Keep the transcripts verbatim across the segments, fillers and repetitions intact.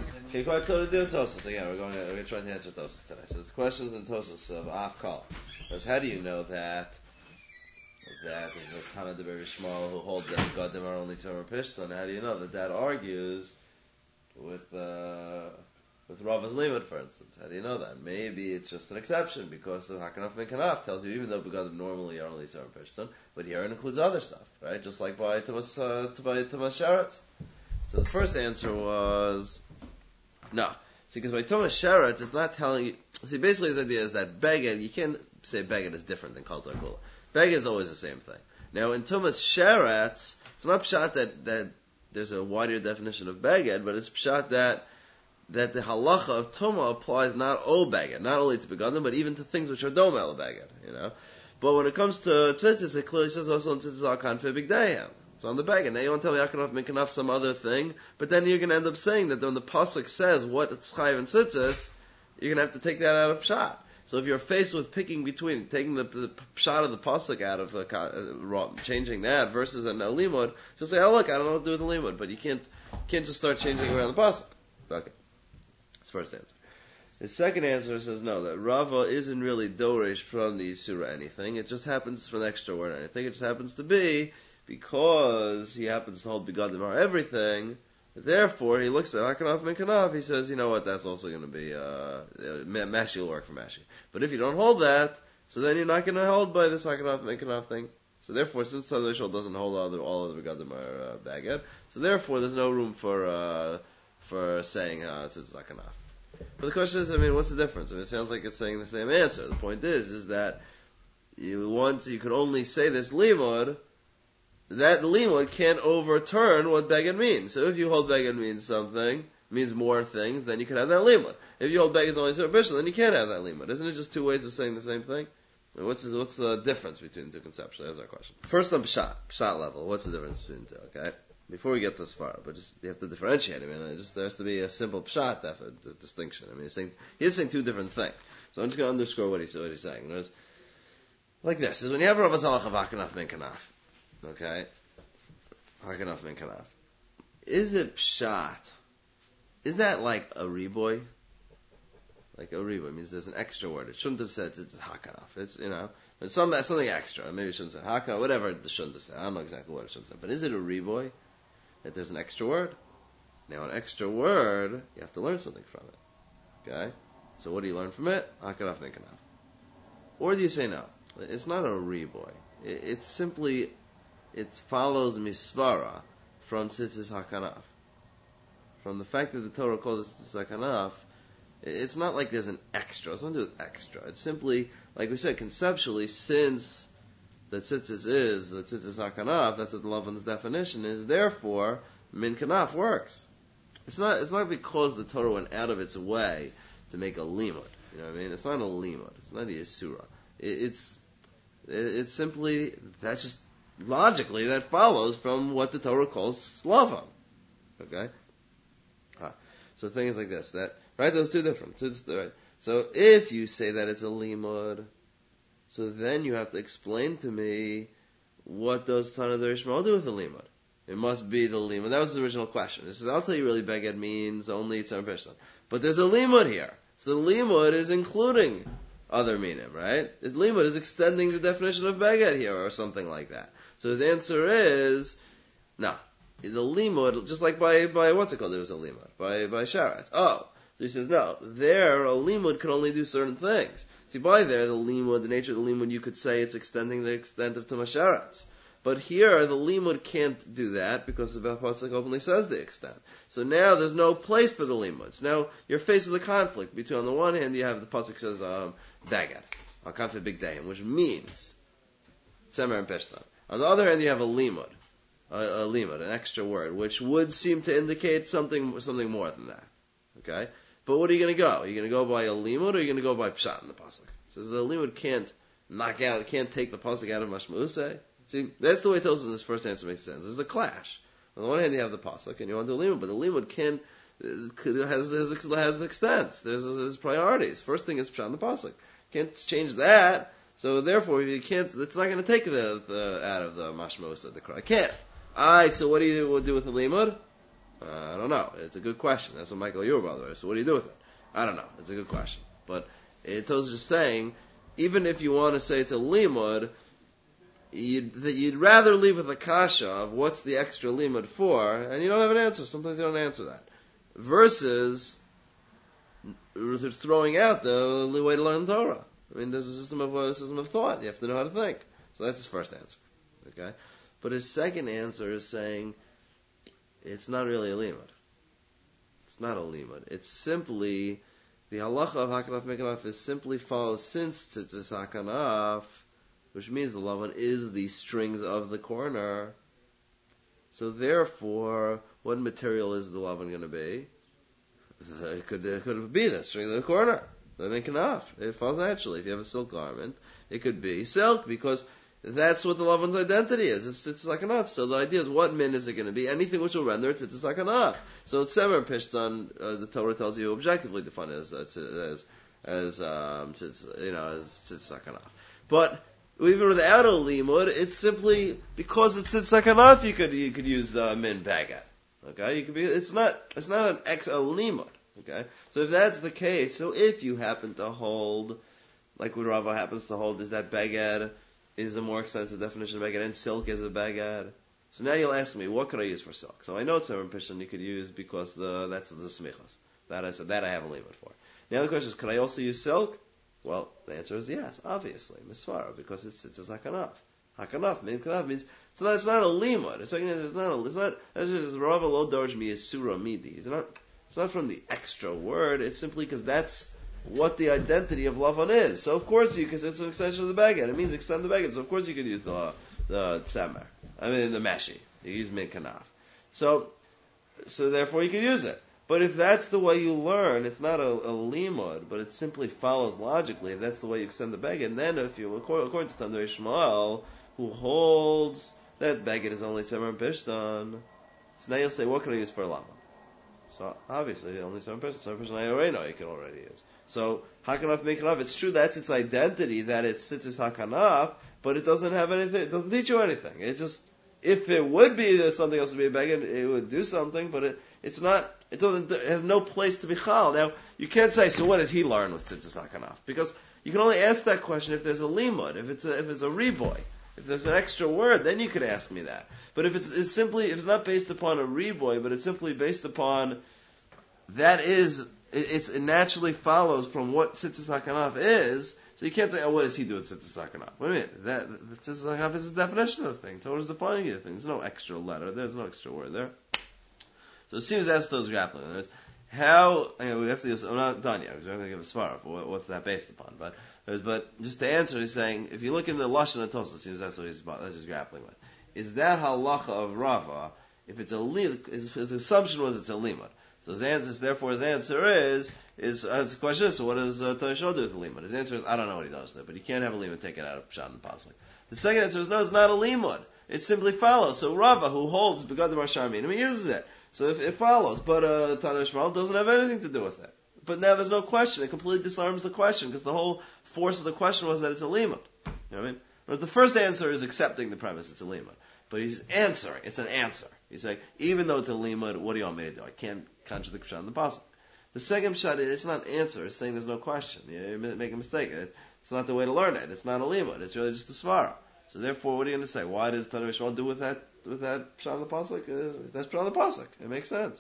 Okay, quite to do Tosos again. We're going. To, we're trying to answer Tosos today. So the questions in Tosos of Afkal is how do you know that that is the Tana de Shmuel who holds that Gadim are only Tzimmer Pishton? How do you know that that argues with uh, with Rava's limit, for instance? How do you know that? Maybe it's just an exception because the Hakanaf Mekanaf tells you even though Begadim normally are only Tzimmer Pishton, but here it includes other stuff, right? Just like by Tumas uh, by Tumas Sheretz. So the first answer was no. See, because by Tumas Sheretz, it's not telling you. See, basically his idea is that Beged, you can't say Beged is different than Kol Kula. Beged is always the same thing. Now, in Tumas Sheretz, it's not pshat that, that there's a wider definition of Beged, but it's pshat that that the halacha of Tumah applies not all Beged, not only to Begadim, but even to things which are Domel Beged, you know. But when it comes to Tzitzis, it clearly says also in Tzitzis al Kanfei Bigdeihem. It's on the Beged. Now you want to tell me Akanaf Minkanaf some other thing, but then you're going to end up saying that when the Pasuk says what it's Chayiv and Tzitzis, you're going to have to take that out of pshat. So if you're faced with picking between taking the, the pshat of the pasuk out of the uh, changing that versus an limud, you'll say, "Oh look, I don't know what to do with the limud," but you can't can't just start changing around the pasuk. Okay, that's the first answer. The second answer says no, that Rava isn't really doresh from the surah anything. It just happens for the extra word anything. It just happens to be because he happens to hold begadim or everything. Therefore, he looks at Hakanaf and Kanaf, he says, you know what, that's also going to be, uh, Mashi will work for Mashi. But if you don't hold that, so then you're not going to hold by this Hakanaf and Kanaf thing. So therefore, since Tadashal doesn't hold all, the, all of the Begadim are uh, Bagad, so therefore there's no room for, uh, for saying, uh, it's Hakanaf. But the question is, I mean, what's the difference? I mean, it sounds like it's saying the same answer. The point is, is that you want, you could only say this limud, that limud can't overturn what beged means. So if you hold beged means something, means more things, then you can have that limud. If you hold beged is only superficial, then you can't have that limud. Isn't it just two ways of saying the same thing? I mean, what's the, what's the difference between the two conceptually? That's our question. First on pshat, pshat level. What's the difference between the two? Okay, before we get this far, but just you have to differentiate. I mean, it just there has to be a simple pshat def- distinction. I mean, he's saying he's saying two different things. So I'm just going to underscore what he's what he's saying. There's, like this is when you have Rav Zalach of Hakanaf min Kanaf. Okay, Hakanaf min Kanaf. Is it pshat? Is that like a reboy? Like a reboy means there's an extra word. It shouldn't have said it's Hakanaf. It's, you know, it's some, something extra. Maybe it shouldn't say Hakanaf, whatever it shouldn't have said. I don't know exactly what it shouldn't have said. But is it a reboy? That there's an extra word? Now an extra word, you have to learn something from it. Okay? So what do you learn from it? Hakanaf min Kanaf. Or do you say no? It's not a reboy. It, it's simply, it follows misvara from tzitzis hakanaf. From the fact that the Torah calls it tzitzis hakanaf, it's not like there's an extra. It's nothing to do with extra. It's simply, like we said, conceptually, since the tzitzis is the tzitzis hakanaf, that's what Lavan's definition is, therefore, min kanaf works. It's not, it's not because the Torah went out of its way to make a limud. You know what I mean? It's not a limud. It's not a yisura. It, it's, it, it's simply, that's just, logically, that follows from what the Torah calls Lavan. Okay? Ah. So things like this, that, right, those two different. So, right. So if you say that it's a limud, so then you have to explain to me what does Tana de Shmuel do with the limud? It must be the limud. That was the original question. It says, I'll tell you really beged means only tzar pishtan. But there's a limud here. So the limud is including other minim, right? This limud is extending the definition of beged here or something like that. So his answer is, no. The limud, just like by, by what's it called? There was a limud. By, by sharat. Oh. So he says, no. There, a limud can only do certain things. See, by there, the limud, the nature of the limud, you could say it's extending the extent of Tumasharatz. But here, the limud can't do that because the pasuk openly says the extent. So now there's no place for the limuds. Now you're faced with a conflict between, on the one hand, you have the pasuk says um, bagad, al kanfei bigdeihem, which means tzemer and peshtan. On the other hand, you have a limud, a, a limud, an extra word, which would seem to indicate something something more than that. Okay. But what are you going to go? Are you going to go by a limud or are you going to go by pshat in the pasuk? So the limud can't knock out, it can't take the pasuk out of mashmausei. See, that's the way Tosafos this first answer makes sense. There's a clash. On the one hand, you have the pasuk and you want to do a limud, but the limud can has has, has extents. There's, there's priorities. First thing is pshat in the pasuk. Can't change that. So therefore, you can't. It's not going to take the, the out of the mashmausei the cry. Can't. All right. So what do you do with the limud? Uh, I don't know. It's a good question. That's what Michael Ure, by the way. So what do you do with it? I don't know. It's a good question. But it was just saying, even if you want to say it's a limud, you'd, that you'd rather leave with a kasha of what's the extra limud for, and you don't have an answer. Sometimes you don't answer that. Versus throwing out the way to learn the Torah. I mean, there's a system of a system of thought. You have to know how to think. So that's his first answer. Okay, but his second answer is saying it's not really a limud. It's not a limud. It's simply the halacha of hakanaf mekanaf is simply follows since tzitzis hakanaf, which means the lavan is the strings of the corner. So therefore, what material is the lavan going to be? It could, it could be the string of the corner. The mekanaf. It falls naturally. If you have a silk garment, it could be silk because that's what the lavan's identity is. It's it's hakanaf. So the idea is, what min is it going to be? Anything which will render it tzitzis hakanaf. So it's semer pishtan. Uh, the Torah tells you objectively define it as as as um, tzitz, you know as tzitzis hakanaf. But even without a limud, it's simply because it's tzitzis hakanaf. You could you could use the min bagat. Okay, you could be. It's not. It's not an ex a limud. Okay, so if that's the case, so if you happen to hold, like what Rava happens to hold, is that bagad is a more extensive definition of bagad, and silk is a bagad. So now you'll ask me, what could I use for silk? So I know it's a pishon you could use because the that's the smichas. That I said that I have a limit for. Now the question is, could I also use silk? Well, the answer is yes, obviously, misvara, because it's it's a hakanaf. Hakanaf, min kanaf means it's not, it's not a limud. It's, like, it's not a, it's not as Rava lo dorj mi is surah midi. It's not it's not from the extra word. It's simply because that's what the identity of lavan is. So of course you, because it's an extension of the baguette. It means extend the baguette. So of course you could use the the tzemer. I mean the meshi. You use min kanaf. So so therefore you could use it. But if that's the way you learn, it's not a, a limud, but it simply follows logically. If that's the way you extend the baguette, and then if you, according, according to Tandur Ishmael, who holds that baguette is only tzemer and pishtan, so now you'll say, what can I use for a lama? So obviously only tzemer and pishtan. Tzemer and pishtan I already know you can already use. So hakanaf mekanaf, it's true that's its identity, that it's tzitzis hakanaf, but it doesn't have anything. It doesn't teach you anything. It just, if it would be there's something else to be a baguette, it would do something, but it it's not. It doesn't. It has no place to be chal. Now you can't say, so what does he learn with tzitzis hakanaf? Because you can only ask that question if there's a limud, if it's a, if it's a riboy, if there's an extra word, then you could ask me that. But if it's, it's simply, if it's not based upon a riboy, but it's simply based upon that is, it, it's, it naturally follows from what tzitzis hakanaf is. So you can't say, oh, what does he do with tzitzis hakanaf? Wait a minute, that the tzitzis hakanaf is the definition of the thing. Torah is defining the thing. There's no extra letter. There's no extra word there. So it seems that's those grappling. There's how, you know, we have to give, I'm not done yet, because we're going to give a svara for what, what's that based upon. But, but just to answer, he's saying, if you look in the Lashon and Tosas, it seems that's what he's about, that's what he's grappling with. Is that halacha of Rava, if it's a limud, his, his assumption was it's a limud. So his answer, therefore his answer is, is, uh, the question is, so what does uh, Torah do with the limud? His answer is, I don't know what he does there, but you can't have a limud taken out of Pshat and Pasuk. The second answer is, no, it's not a limud. It simply follows. So Rava, who holds Begadim Hashamim, he uses it. So if it follows, but uh, Tanur Ishmael doesn't have anything to do with it. But now there's no question. It completely disarms the question, because the whole force of the question was that it's a limud. You know what I mean? Whereas the first answer is accepting the premise it's a limud. But he's answering. It's an answer. He's saying, even though it's a limud, what do you want me to do? I can't contradict Pshat in the Pasuk. The second Pshat, it's not an answer. It's saying there's no question. You make a mistake. It's not the way to learn it. It's not a limud. It's really just a svara. So therefore, what are you going to say? Why does Tanur Ishmael do with that with that Pshat in the Pasuk? Uh, that's Pshat in the Pasuk. It makes sense.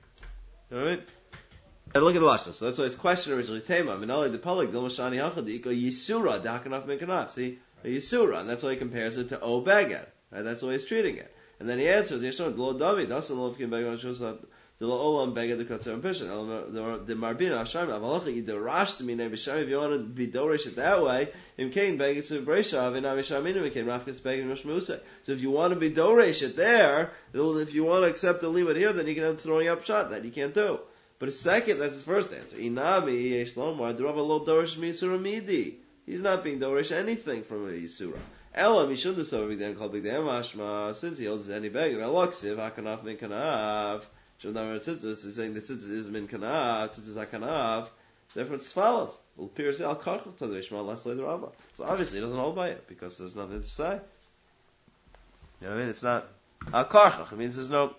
You know what I mean? And look at the Lashon. So that's why his question originally came up. And only the Palik, Dil Mashani Hachadiko, Yisura, Dakanaf Mekanaf. See? A Yisura. And that's why he compares it to O Bagad. Right? That's the way he's treating it. And then he answers, Yeshua, Lo David, that's a Lo Fkin Bagad, Shosat, the Lo Olam Bagad, the Kratzar and Pishan, the Marbina, Hashem, Avalacha, you derashed me, Name Bisham, if you want to be Dorish it that way, Im Kain Bagad, so Breshav, and Amishamina, became Rafkis Bagad, Rosh Musa. So if you want to be Dorish it there, if you want to accept the limit here, then you can have throwing up shot that you can't do. But a second, that's his first answer. Inami, Yesh Lomar, the Rava Lo Dorish Misura Midi. He's not being Dorish anything from a Yisura. Elam, he shouldn't have said every day called Big Day Mashma, since he holds any bag of Eloxiv, Hakanaf Min Kanav. Shouldn't have tzitzis, he's saying the tzitzis is Min Kanav, tzitzis Hakanav. Therefore it's follows. Well, Pierce Al Karchel to the Ishmael, last later Rabba. So obviously he doesn't hold by it, because there's nothing to say. You know what I mean? It's not Al Karchel. It means there's no,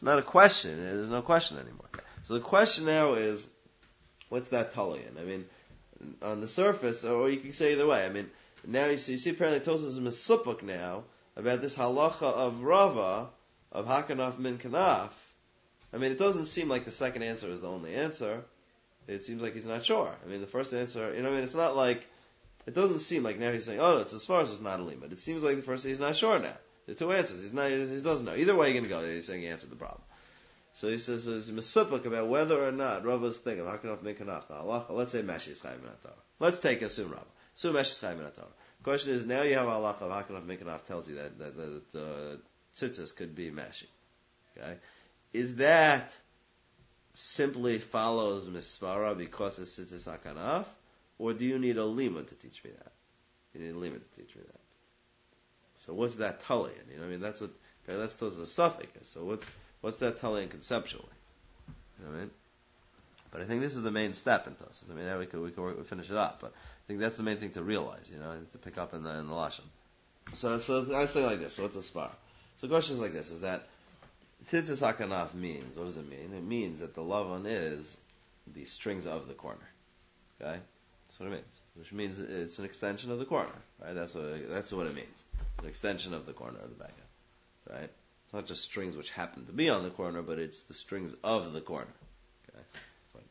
It's not a question. There's no question anymore. So the question now is, what's that Talian? I mean, on the surface, or you can say either way. I mean, now you see, you see apparently Tosfos is misupuk now about this halacha of Rava, of Hakanaf min Kanaf. I mean, it doesn't seem like the second answer is the only answer. It seems like he's not sure. I mean, the first answer, you know, I mean, it's not like, it doesn't seem like now he's saying, oh, no, it's as far as it's not a limit. It seems like the first, he's not sure now. The two answers, he's not, he doesn't know. Either way you're going to go, he's saying he answered the problem. So he says, so he's misupuk about whether or not Rava's thing of Hakanaf min Kanaf, the halacha, let's say Meshi is Chayim min HaTorah. Let's take assume Rava. Assume Meshi is Chayim min HaTorah. The question is, now you have a halacha of Hakanaf min Kanaf tells you that, that, that, that uh, tzitzis could be Meshi. Okay? Is that simply follows Misvara because it's Tzitzis HaKanaf, or do you need a limud to teach me that? You need a limud to teach me that. So what's that Talian? You know what I mean? That's what, okay, that's Tosfos suffix. So what's, what's that Talian conceptually? You know what I mean? But I think this is the main step in Tosfos. I mean, now we could, we could work, we finish it up, but I think that's the main thing to realize, you know, to pick up in the, in the Lashon. So, so I say like this, so what's a spar? So the question is like this, is that Tzitzis HaKanaf means, what does it mean? It means that the Lavan is the strings of the corner. Okay? That's what it means. Which means it's an extension of the corner. Right? That's what it, that's what it means. An extension of the corner of the baggage. Right? It's not just strings which happen to be on the corner, but it's the strings of the corner. Okay? Fine.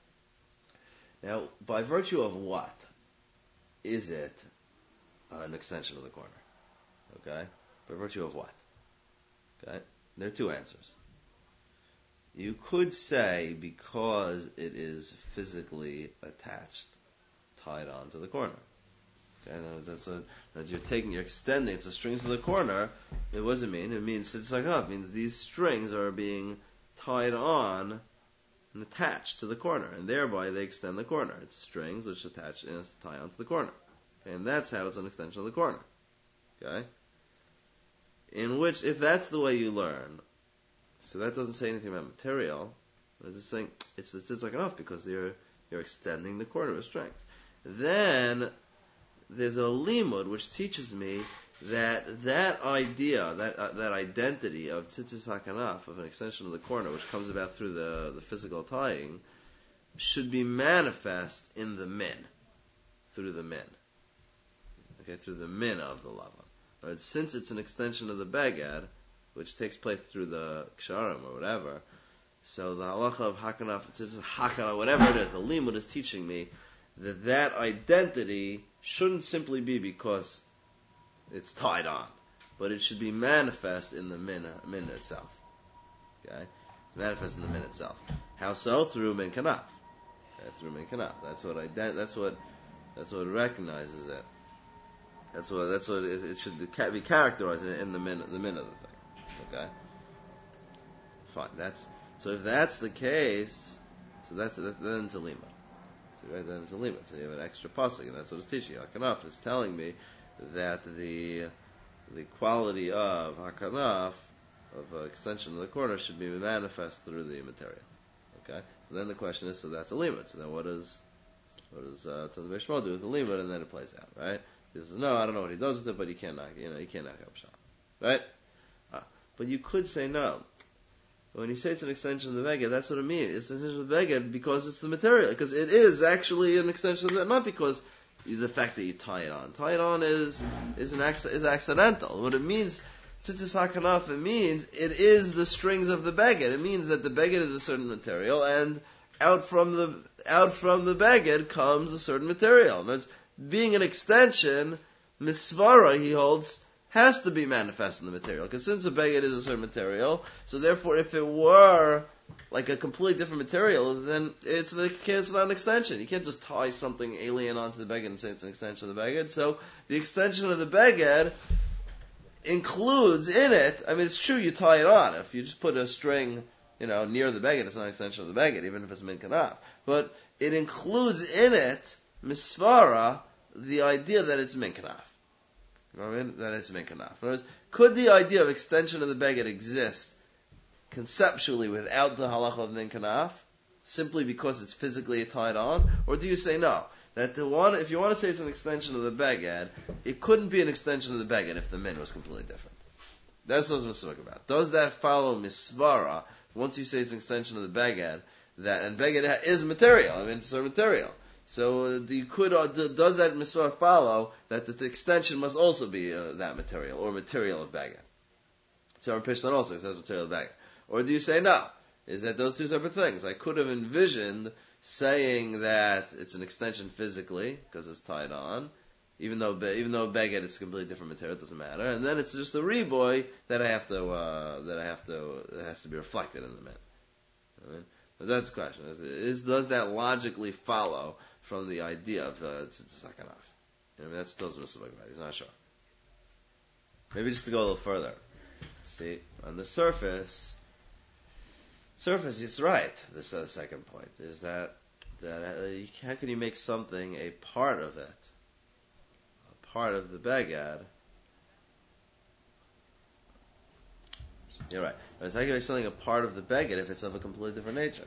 Now, by virtue of what is it an extension of the corner? Okay? By virtue of what? Okay? There are two answers. You could say because it is physically attached, tied on to the corner. Okay, that's a, that you're taking, you're extending, it's the strings of the corner. It what does it mean? It means it's like up. It means these strings are being tied on and attached to the corner, and thereby they extend the corner. It's strings which attach and tie onto the corner, okay, and that's how it's an extension of the corner. Okay. In which, if that's the way you learn, so that doesn't say anything about material, it's just saying it's it's, it's like enough because you're you're extending the corner of strength. Then there's a limud which teaches me that that idea, that uh, that identity of tzitzis hakanaf, of an extension of the corner, which comes about through the the physical tying, should be manifest in the min, through the min, okay, through the min of the lava. Right, since it's an extension of the beged, which takes place through the ksharim or whatever, so the halacha of hakanaf, hakana, whatever it is, the limud is teaching me that that identity shouldn't simply be because it's tied on, but it should be manifest in the min, min itself. Okay, it's manifest in the min itself. How so? Through min kanaf. Okay, through min kanaf. That's what ident- That's what. That's what recognizes it. That's what that's what it, it should be characterized in the min the min of the thing. Okay, fine. That's so. If that's the case, so that's, that's then it's a lima. So right then it's a lima. So you have an extra pasuk, and that's what it's teaching. Hakanaf is telling me that the the quality of hakanaf, of uh, extension of the corner, should be manifest through the material. Okay. So then the question is, so that's a lima. So then what does what does uh, Tosfos Shmuel do with the lima? And then it plays out, right? He says, no, I don't know what he does with it, but you can't knock, you know, you can't knock up shot. Right? Ah, but you could say no. When you say it's an extension of the beged, that's what it means. It's an extension of the beged because it's the material. Because it is actually an extension of the, not because the fact that you tie it on. Tie it on is, is an is accidental. What it means, tzitzis hakanaf, it means it is the strings of the beged. It means that the beged is a certain material, and out from the, out from the beged comes a certain material. And being an extension, misvara, he holds, has to be manifest in the material. Because since a beged is a certain material, so therefore if it were like a completely different material, then it's, it's not an extension. You can't just tie something alien onto the beged and say it's an extension of the beged. So the extension of the beged includes in it, I mean, it's true you tie it on. If you just put a string, you know, near the beged, it's not an extension of the beged, even if it's min kanaf. But it includes in it misvara, the idea that it's min kanaf. You know what I mean? That it's min kanaf. In other words, could the idea of extension of the beged exist conceptually without the halacha of min kanaf, simply because it's physically tied on? Or do you say no? That to want, if you want to say it's an extension of the beged, it couldn't be an extension of the beged if the min was completely different. That's what I was talking about. Does that follow misvara? Once you say it's an extension of the beged, that and beged is material. I mean, it's a material. So uh, you could uh, d- does that misvara follow that the, the extension must also be uh, that material or material of beged? So our Pishlan also says material of beged. Or do you say no? Is that those two separate things? I could have envisioned saying that it's an extension physically because it's tied on. Even though even though beged is a completely different material, it doesn't matter. And then it's just a reboy that I have to uh, that I have to that has to be reflected in the men. Right? But that's the question: is, is does that logically follow from the idea of uh, tzitzis hakanaf? I mean, that's still Mishnah. He's not sure. Maybe just to go a little further. See, on the surface, surface, it's right. This uh, second point is that that uh, you, how can you make something a part of it? Part of the beged. You're right. It's like something a part of the beged if it's of a completely different nature.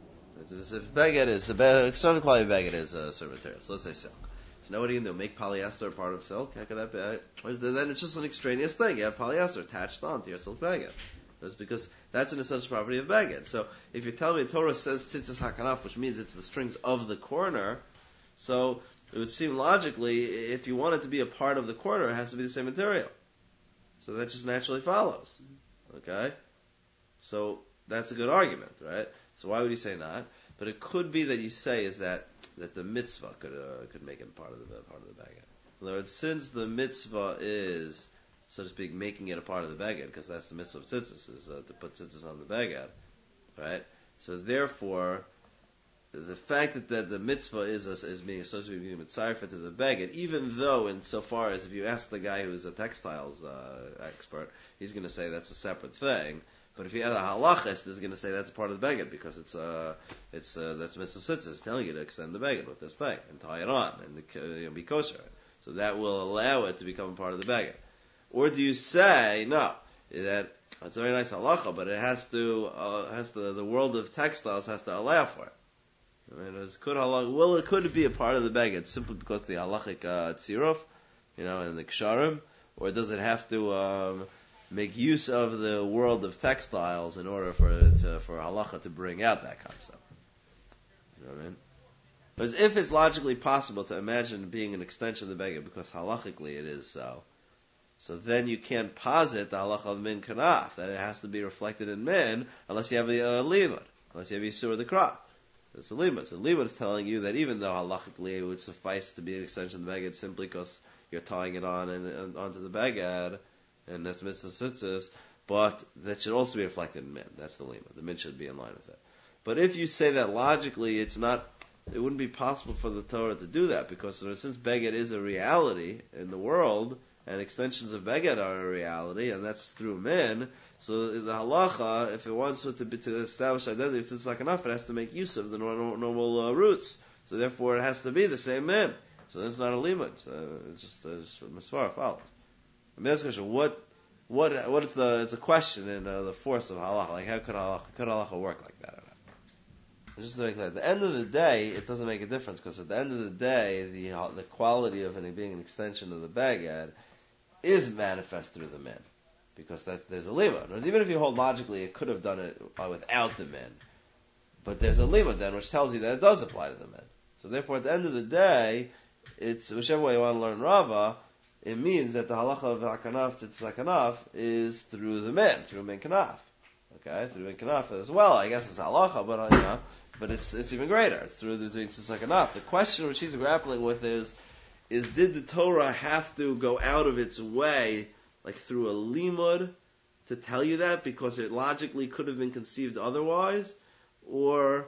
If beged is a certain quality of beged is a certain material. So let's say silk. So now what are you going to do? Make polyester a part of silk? How could that be? Then it's just an extraneous thing. You have polyester attached onto your silk beged. That's because that's an essential property of beged. So if you tell me the Torah says tzitzis hakanaf, which means it's the strings of the corner, so it would seem logically, if you want it to be a part of the corner, it has to be the same material. So that just naturally follows. Okay? So that's a good argument, right? So why would you say not? But it could be that you say is that, that the mitzvah could uh, could make it part of the part of the beged. In other words, since the mitzvah is, so to speak, making it a part of the beged, because that's the mitzvah of tzitzis, is uh, to put tzitzis on the beged, right? So therefore, the fact that, that the mitzvah is is being associated with mitzvah to the beged, even though insofar as if you ask the guy who's a textiles uh, expert, he's going to say that's a separate thing. But if you have a halachist, he's going to say that's a part of the beged because it's uh it's uh, that's mitzvah sitzis telling you to extend the beged with this thing and tie it on and the, you know, be kosher. So that will allow it to become a part of the beged. Or do you say no? That it's a very nice halacha, but it has to uh, has to the world of textiles has to allow for it. I mean, it could halach, well, it could be a part of the beged simply because the halachic uh, tziruf, you know, and the ksharim, or does it have to um, make use of the world of textiles in order for it to, for halacha to bring out that concept? You know what I mean? Because if it's logically possible to imagine being an extension of the beged, because halachically it is so, so then you can't posit the halacha of min kanaf, that it has to be reflected in min, unless you have a uh, limud, unless you have Yisur of the crop. It's a limud. So the limud is telling you that even though halachically it would suffice to be an extension of the beged simply because you're tying it on and, and onto the beged, and that's mitzvah tzitzis, but that should also be reflected in min. That's the limud. The min should be in line with it. But if you say that logically, it's not, it wouldn't be possible for the Torah to do that because since beged is a reality in the world, and extensions of beged are a reality, and that's through min. So the halacha, if it wants to, be, to establish identity, if it's like enough, it has to make use of the normal, normal uh, roots. So therefore, it has to be the same min. So that's not a limud. So it's just uh, just misvara follows. I mean, that's a question. What what what is the? It's a question in uh, the force of halacha. Like how could halacha could halacha work like that? Or not? Just to make that. At the end of the day, it doesn't make a difference because at the end of the day, the the quality of it being an extension of the beged is manifest through the min. Because that, there's a limud. Even if you hold logically, it could have done it without the min. But there's a limud then, which tells you that it does apply to the min. So therefore, at the end of the day, it's whichever way you want to learn Rava, it means that the halacha of hakanaf to hakanaf is through the min, through min kanaf. Okay, through min kanaf as well. I guess it's halacha, but you know, but it's it's even greater. It's through the doing hakanaf. The question which he's grappling with is, is did the Torah have to go out of its way? Like through a limud to tell you that because it logically could have been conceived otherwise, or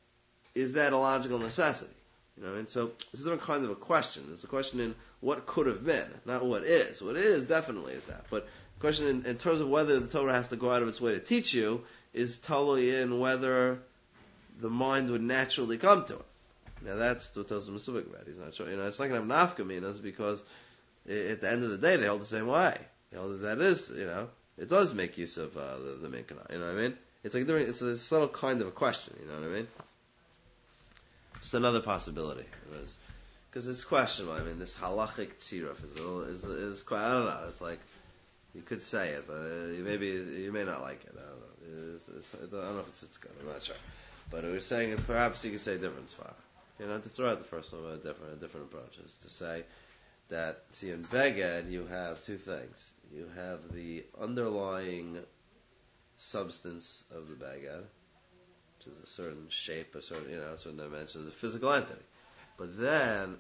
is that a logical necessity? You know, and so this is a kind of a question. It's a question in what could have been, not what is. What is definitely is that, but the question in, in terms of whether the Torah has to go out of its way to teach you is totally in whether the mind would naturally come to it. Now that's what tells the Mesuvik about. He's not sure. You know, it's not going to have nafkaminas because at the end of the day they hold the same way. You know, that is, you know, it does make use of uh, the, the min kana. You know what I mean? It's like it's a subtle kind of a question. You know what I mean? Just another possibility. Because it it's questionable. I mean, this halachic tziruf is, is is quite. I don't know. It's like You could say it, but uh, maybe you may not like it. I don't know. It's, it's, I don't know if it's, it's good. I'm not sure. But we're saying that perhaps you could say different svara. You know, to throw out the first one, a different, a different approach is to say that, see, in Beged you have two things. You have the underlying substance of the Beged, which is a certain shape, a certain, you know, a certain dimension, a physical entity. But then,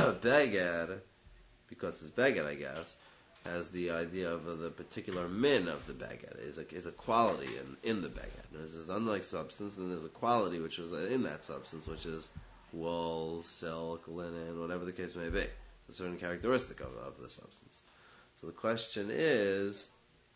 Beged, because it's Beged, I guess, has the idea of the particular min of the Beged, is a, is a quality in, in the Beged. There's this unlike substance, and there's a quality which is in that substance, which is wool, silk, linen, whatever the case may be. It's a certain characteristic of, of the substance. So the question is,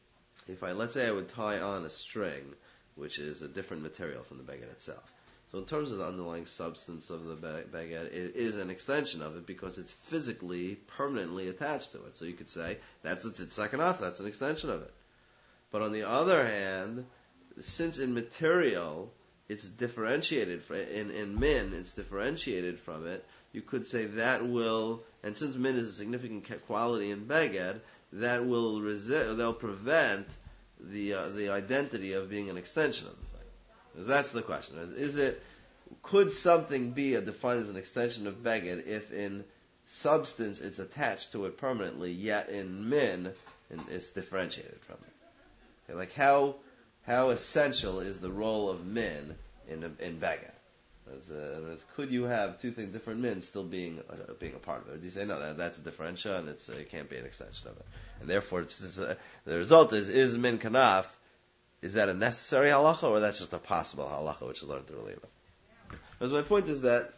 if I, let's say I would tie on a string, which is a different material from the Beged itself. So in terms of the underlying substance of the Beged, it is an extension of it because it's physically, permanently attached to it. So you could say, that's a tzitzak hanaf, that's an extension of it. But on the other hand, since in material, it's differentiated, in, in min, it's differentiated from it, you could say that will, and since min is a significant quality in Beged, that will resi- they'll prevent the uh, the identity of being an extension of the thing. Because that's the question. Is it, could something be a, defined as an extension of Beged if in substance it's attached to it permanently, yet in min it's differentiated from it? Okay, like how how essential is the role of min in in Beged? As, uh, as could you have two things, different min, still being uh, being a part of it? Or do you say no, that, that's a differential and it's, uh, it can't be an extension of it? And therefore, it's, it's a, the result is is min kanaf. Is that a necessary halacha, or that's just a possible halacha which is learned through lima? Because my point is that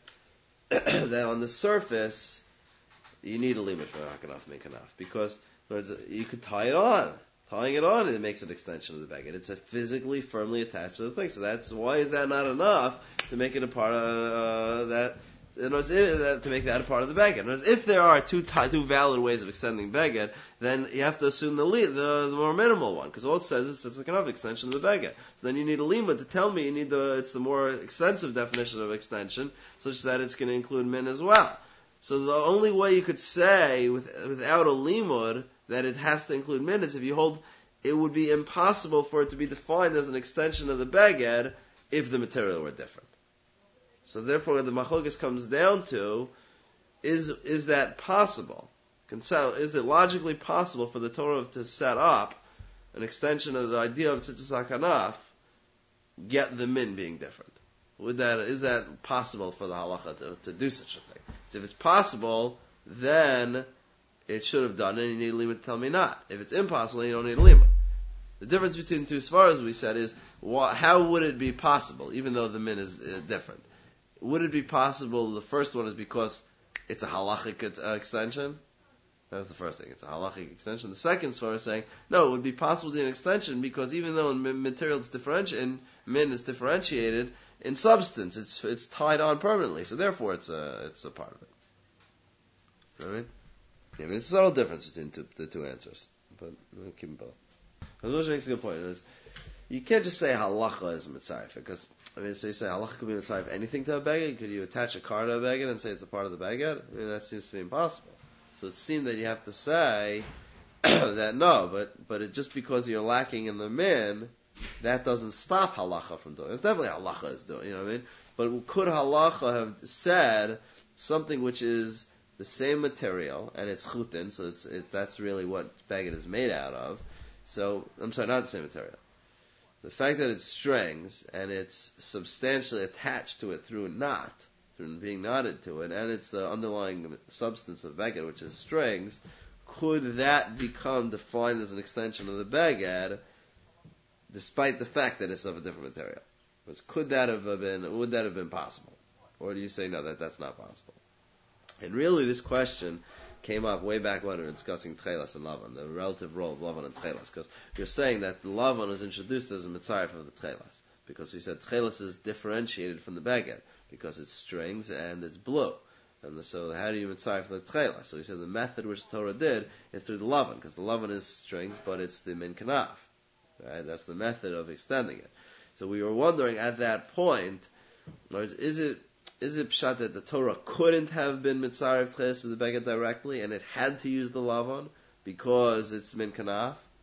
that on the surface you need a limit for hakanaf min kanaf, because you could tie it on. Tying it on, it makes an extension of the Beged. It's a physically, firmly attached to the thing. So that's why is that not enough to make it a part of uh, that? In other words, to make that a part of the Beged. In other words, if there are two two valid ways of extending Beged, then you have to assume the the, the more minimal one, because all it says is it's like another extension of the Beged. So then you need a lima to tell me you need the it's the more extensive definition of extension, such that it's going to include min as well. So the only way you could say with, without a limud that it has to include min is if you hold it would be impossible for it to be defined as an extension of the Beged if the material were different. So therefore the machlokes comes down to, is is that possible? Is it logically possible for the Torah to set up an extension of the idea of tzitzak hanaf, yet the min being different? Would that, is that possible for the halacha to, to do such a thing? So if it's possible, then it should have done it, and you need a limit to tell me not. If it's impossible, you don't need a limit. The difference between two svaras, we said, is wh- how would it be possible, even though the min is uh, different? Would it be possible, the first one is because it's a halachic uh, extension? That was the first thing, it's a halachic extension. The second svara is saying, no, it would be possible to do an extension because even though in material it's differentiated, in min is differentiated, in substance it's it's tied on permanently, so therefore it's a, it's a part of it. You know what I mean? I mean, it's a subtle difference between two, the two answers, but we'll keep them both. Which makes a good point. Is you can't just say halacha is mitzaref, because I mean, so you say halacha could be mitzaref anything to a beged. Could you attach a car to a beged and say it's a part of the beged? I mean, that seems to be impossible. So it seems that you have to say that no, but but it, just because you're lacking in the min, that doesn't stop halacha from doing it. It's definitely halacha is doing. You know what I mean? But could halacha have said something which is the same material, and it's chutin, so it's, it's that's really what beged is made out of. So, I'm sorry, not the same material. The fact that it's strings, and it's substantially attached to it through a knot, through being knotted to it, and it's the underlying substance of beged, which is strings, could that become defined as an extension of the beged, despite the fact that it's of a different material? Could that have been, would that have been possible? Or do you say, no, that that's not possible? And really, this question came up way back when we were discussing Tchelas and Lavan, the relative role of Lavan and Tchelas, because you're saying that Lavan is introduced as a mitzaref of the Tchelas, because we said Tchelas is differentiated from the Beged, because it's strings and it's blue. And so how do you mitzaref the Tchelas? So we said the method which the Torah did is through the Lavan, because the Lavan is strings, but it's the min kanaf. Right? That's the method of extending it. So we were wondering at that point, in other words, is it Is it pshat that the Torah couldn't have been mitzaref tcheles to the beged directly, and it had to use the lavan because it's min kanaf?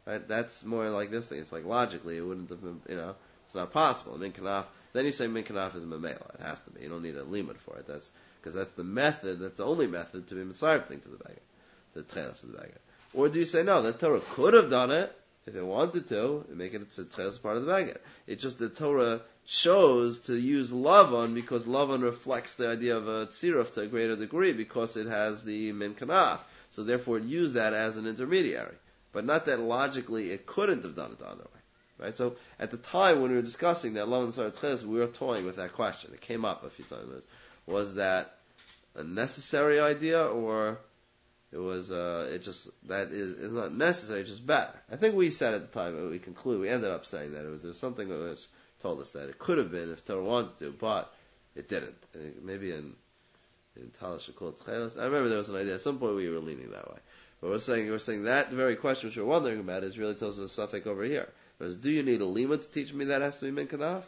Right? That's more like this thing. It's like logically, it wouldn't have been, you know, it's not possible. Min kanaf, then you say min kanaf is memela. It has to be. You don't need a limud for it. That's because that's the method. That's the only method to be mitzaref thing to the bagger, the tchelas of the bagger. Or do you say no? The Torah could have done it if it wanted to, and make it a tchelas part of the bagger. It's just the Torah chose to use lavan because lavan reflects the idea of a tziruf to a greater degree because it has the min kanaf. So therefore, it used that as an intermediary. But not that logically it couldn't have done it the other way. Right? So at the time when we were discussing that lavan tzar tchelas, we were toying with that question. It came up a few times. Was that a necessary idea, or it was uh, it just that is it's not necessary, it's just better? I think we said at the time, we conclude, we ended up saying that it was there was something which told us that it could have been if Torah wanted to, but it didn't. Maybe in in Talish called tchelas. I remember there was an idea at some point we were leaning that way. But we're saying we're saying that very question which we're wondering about is really tells us a suffix over here. Whereas, do you need a lima to teach me that has to be min kanaf,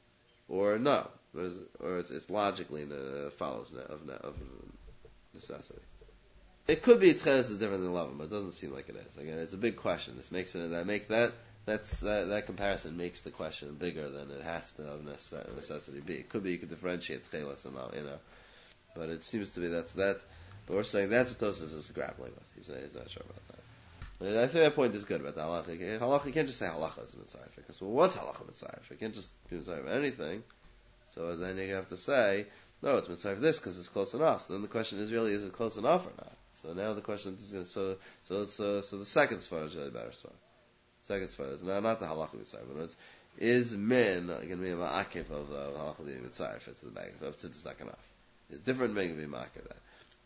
or no? Whereas, or it's, it's logically uh, follows of, of necessity. It could be tchelas is different than eleven, but it doesn't seem like it is. Again, it's a big question. This makes it that make that that's uh, that comparison makes the question bigger than it has to of necessity be. It could be you could differentiate tchelas somehow, you know. But it seems to be that's that. But we're saying that's what Tosfos is grappling with. He's not, he's not sure about that. But I think that point is good about the halacha. Halacha, you can't just say halacha is mitzvah. Because, well, what's halacha mitzvah? You can't just be mitzvah about anything. So then you have to say, no, it's mitzvah this because it's close enough. So then the question is really, is it close enough or not? So now the question is, so so so, so the second svara is really better svara. Second svara is not, not the halacha mitzvah, but it's, is min going to be a ma'akev of the halacha being mitzvah to the bag of tzitz not enough? It's different men can be ma'akev that.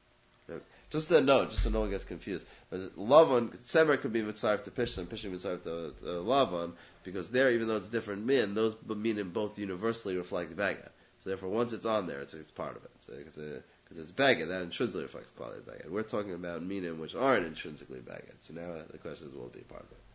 Just to know, just so no one gets confused. Lavan, Tzemer could be mitzvah to Pishon, and Pishon mitzvah to, to Lavan, because there, even though it's different min, those min both universally reflect Beged. So therefore, once it's on there, it's, it's part of it. So because it, it's Beged, that intrinsically reflects the quality of Beged. We're talking about minim which aren't intrinsically Beged. So now the question is, will it be part of it?